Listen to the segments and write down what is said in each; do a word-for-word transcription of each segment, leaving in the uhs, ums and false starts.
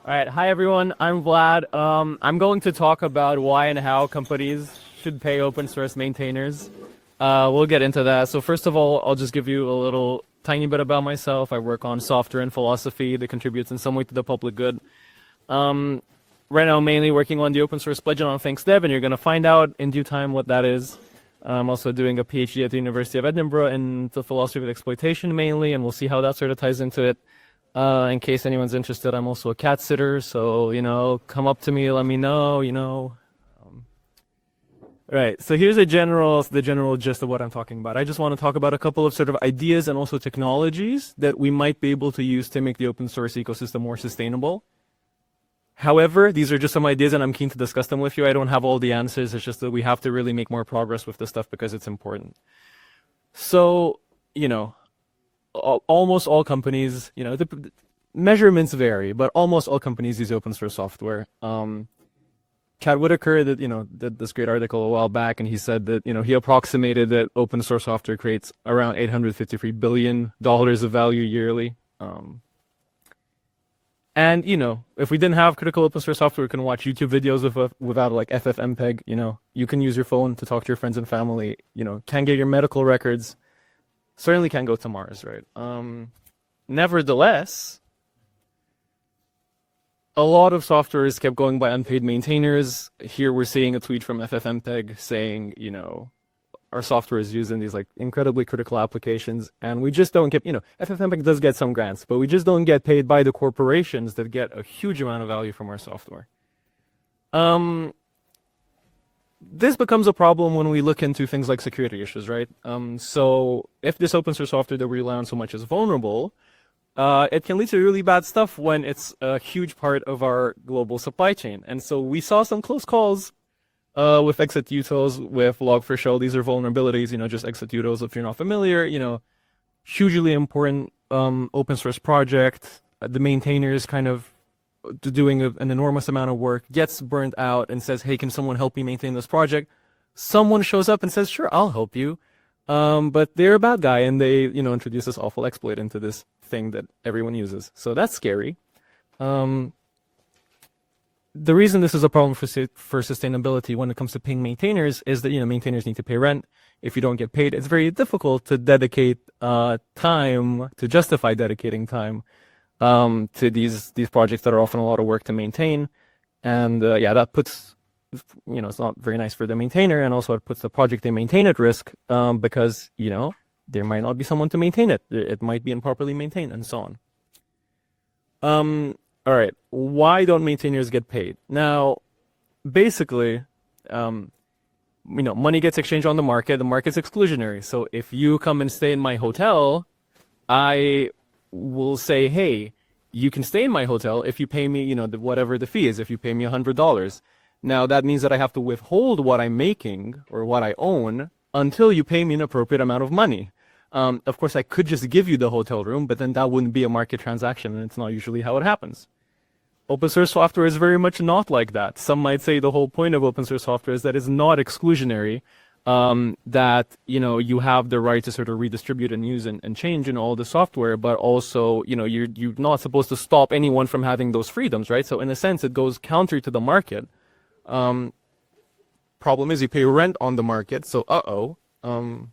All right, hi everyone. I'm Vlad. Um, I'm going to talk about why and how companies should pay open source maintainers. Uh, we'll get into that. So first of all, I'll just give you a little tiny bit about myself. I work on software and philosophy that contributes in some way to the public good. Um, right now, I'm mainly working on the open source pledge on ThanksDev, and you're going to find out in due time what that is. I'm also doing a PhD at the University of Edinburgh in the philosophy of exploitation mainly, and we'll see how that sort of ties into it. Uh, in case anyone's interested, I'm also a cat sitter, so, you know, come up to me, let me know, you know. Um, right, so here's a general, the general gist of what I'm talking about. I just want to talk about a couple of sort of ideas and also technologies that we might be able to use to make the open source ecosystem more sustainable. However, these are just some ideas and I'm keen to discuss them with you. I don't have all the answers, it's just that we have to really make more progress with this stuff because it's important. So, you know, almost all companies, you know, the, the measurements vary, but almost all companies use open source software. Um, Cat Whitaker, that you know, did this great article a while back, and he said that you know he approximated that open source software creates around eight hundred fifty-three billion dollars of value yearly. Um, and you know, if we didn't have critical open source software, we can watch YouTube videos with, without like F F M P E G. You know, you can use your phone to talk to your friends and family. You know, can get your medical records. Certainly can't go to Mars, right? Um, nevertheless, a lot of software is kept going by unpaid maintainers. Here we're seeing a tweet from F F M P E G saying, you know, our software is used in these like incredibly critical applications, and we just don't get, you know, F F M P E G does get some grants, but we just don't get paid by the corporations that get a huge amount of value from our software. Um, This becomes a problem when we look into things like security issues, right? Um, so if this open source software that we rely on so much is vulnerable, uh, it can lead to really bad stuff when it's a huge part of our global supply chain. And so we saw some close calls uh, with executors, with log four shell. These are vulnerabilities, you know, just executors if you're not familiar, you know, hugely important um, open source project. The maintainers kind of doing a, an enormous amount of work, gets burnt out and says, hey, can someone help me maintain this project? Someone shows up and says, sure, I'll help you. Um, but they're a bad guy and they, you know, introduce this awful exploit into this thing that everyone uses. So that's scary. Um, the reason this is a problem for, for sustainability when it comes to paying maintainers is that, you know, maintainers need to pay rent. If you don't get paid, it's very difficult to dedicate uh, time, to justify dedicating time um to these these projects that are often a lot of work to maintain. And uh, yeah, that puts, you know, it's not very nice for the maintainer, and also it puts the project they maintain at risk um because, you know, there might not be someone to maintain it, it might be improperly maintained and so on. Um all right, why don't maintainers get paid? Now basically, um you know, money gets exchanged on the market. The market's exclusionary, so if you come and stay in my hotel, I will say, hey, you can stay in my hotel if you pay me, you know, the, whatever the fee is, if you pay me one hundred dollars. Now, that means that I have to withhold what I'm making or what I own until you pay me an appropriate amount of money. Um, of course, I could just give you the hotel room, but then that wouldn't be a market transaction, and it's not usually how it happens. Open source software is very much not like that. Some might say the whole point of open source software is that it's not exclusionary, Um, that, you know, you have the right to sort of redistribute and use and, and change in all the software, but also, you know, you're, you're not supposed to stop anyone from having those freedoms, right? So in a sense, it goes counter to the market. Um, problem is you pay rent on the market, so uh-oh. Um,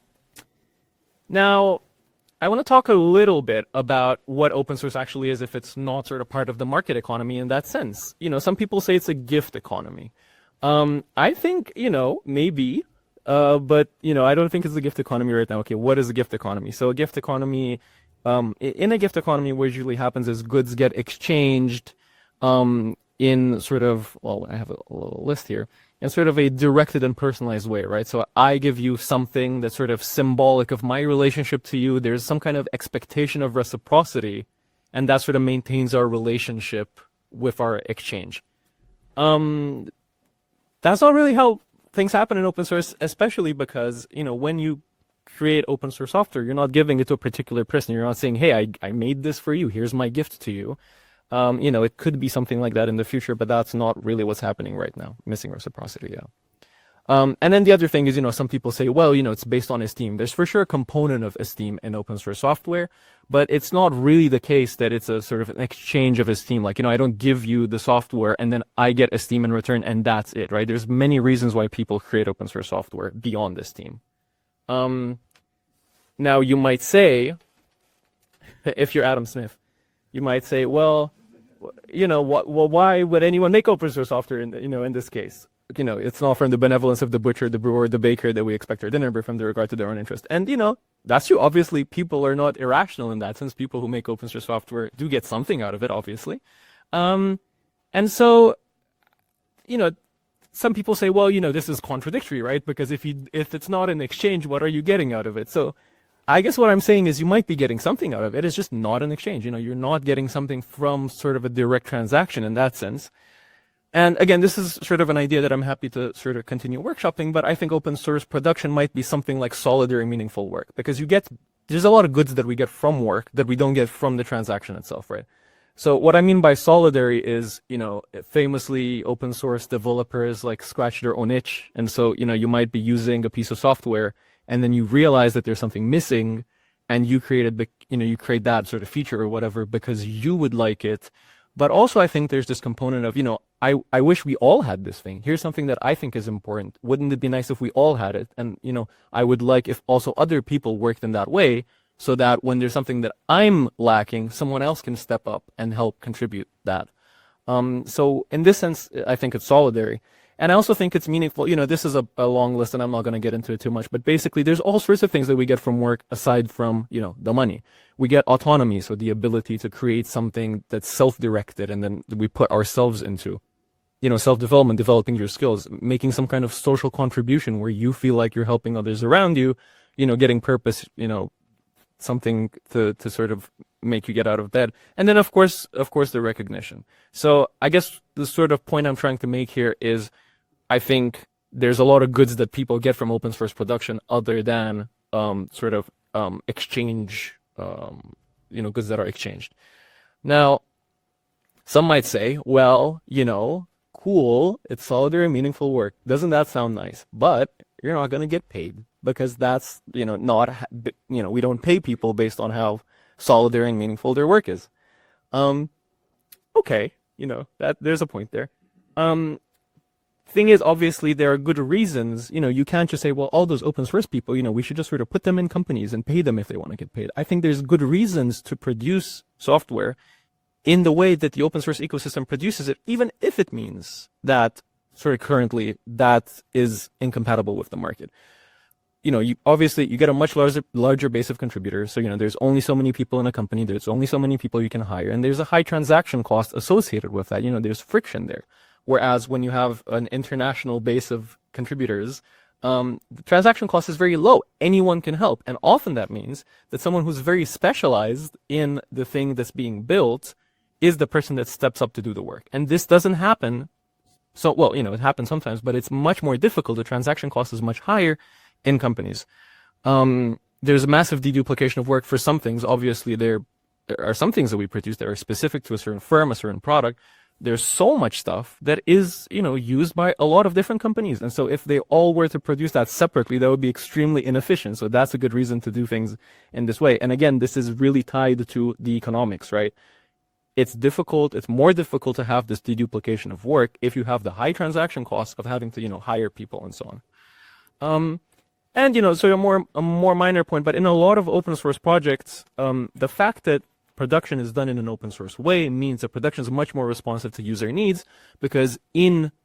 now, I want to talk a little bit about what open source actually is if it's not sort of part of the market economy in that sense. You know, some people say it's a gift economy. Um, I think, you know, maybe, Uh, but, you know, I don't think it's a gift economy right now. Okay, what is a gift economy? So a gift economy, um, in a gift economy, what usually happens is goods get exchanged um, in sort of, well, I have a, a little list here, in sort of a directed and personalized way, right? So I give you something that's sort of symbolic of my relationship to you. There's some kind of expectation of reciprocity, and that sort of maintains our relationship with our exchange. Um, that's not really how things happen in open source, especially because, you know, when you create open source software, you're not giving it to a particular person. You're not saying, hey, I, I made this for you. Here's my gift to you. Um, you know, it could be something like that in the future, but that's not really what's happening right now. Missing reciprocity, yeah. Um, and then the other thing is, you know, some people say, well, you know, it's based on Esteem. There's for sure a component of Esteem in open source software, but it's not really the case that it's a sort of an exchange of Esteem. Like, you know, I don't give you the software and then I get Esteem in return and that's it, right? There's many reasons why people create open source software beyond Esteem. Um, now you might say, if you're Adam Smith, you might say, well, you know, what, well, why would anyone make open source software in, the, you know, in this case? You know, it's not from the benevolence of the butcher, the brewer, the baker that we expect our dinner, but from the regard to their own interest. And, you know, that's true. Obviously, people are not irrational in that sense. People who make open source software do get something out of it, obviously. Um, and so, you know, some people say, well, you know, this is contradictory, right? Because if you, if it's not an exchange, what are you getting out of it? So I guess what I'm saying is you might be getting something out of it. It's just not an exchange. You know, you're not getting something from sort of a direct transaction in that sense. And again, this is sort of an idea that I'm happy to sort of continue workshopping, but I think open source production might be something like solidary meaningful work, because you get, there's a lot of goods that we get from work that we don't get from the transaction itself, right? So what I mean by solidary is, you know, famously open source developers like scratch their own itch. And so, you know, you might be using a piece of software and then you realize that there's something missing and you created, you know, you create that sort of feature or whatever because you would like it. But also I think there's this component of, you know, I, I wish we all had this thing. Here's something that I think is important. Wouldn't it be nice if we all had it? And, you know, I would like if also other people worked in that way so that when there's something that I'm lacking, someone else can step up and help contribute that. Um, so in this sense, I think it's solidary. And I also think it's meaningful. You know, this is a, a long list and I'm not going to get into it too much, but basically there's all sorts of things that we get from work aside from, you know, the money. We get autonomy, so the ability to create something that's self-directed and then we put ourselves into, you know, self-development, developing your skills, making some kind of social contribution where you feel like you're helping others around you, you know, getting purpose, you know, something to, to sort of make you get out of bed. And then of course, of course, the recognition. So I guess the sort of point I'm trying to make here is I think there's a lot of goods that people get from open source production other than um, sort of um, exchange, um, you know, goods that are exchanged. Now, some might say, well, you know, cool, it's solidary, meaningful work. Doesn't that sound nice? But you're not going to get paid because that's, you know, not, you know, we don't pay people based on how solidary and meaningful their work is. Um, okay, you know, that there's a point there. Um, thing is, obviously, there are good reasons. You know, you can't just say, well, all those open source people, you know, we should just sort of put them in companies and pay them if they want to get paid. I think there's good reasons to produce software in the way that the open source ecosystem produces it, even if it means that sort of currently that is incompatible with the market. You know, you obviously you get a much larger larger base of contributors. So, you know, there's only so many people in a company, there's only so many people you can hire, and there's a high transaction cost associated with that. You know, there's friction there. Whereas when you have an international base of contributors, um, the transaction cost is very low. Anyone can help. And often that means that someone who's very specialized in the thing that's being built is the person that steps up to do the work. And this doesn't happen. So, well, you know, it happens sometimes, but it's much more difficult. The transaction cost is much higher in companies. Um, there's a massive deduplication of work for some things. Obviously, there, there are some things that we produce that are specific to a certain firm, a certain product. There's so much stuff that is, you know, used by a lot of different companies. And so if they all were to produce that separately, that would be extremely inefficient. So that's a good reason to do things in this way. And again, this is really tied to the economics, right? It's difficult, it's more difficult to have this deduplication of work if you have the high transaction costs of having to, you know, hire people and so on. Um, and, you know, so a more, a more minor point, but in a lot of open source projects, um, the fact that production is done in an open source way means that production is much more responsive to user needs, because in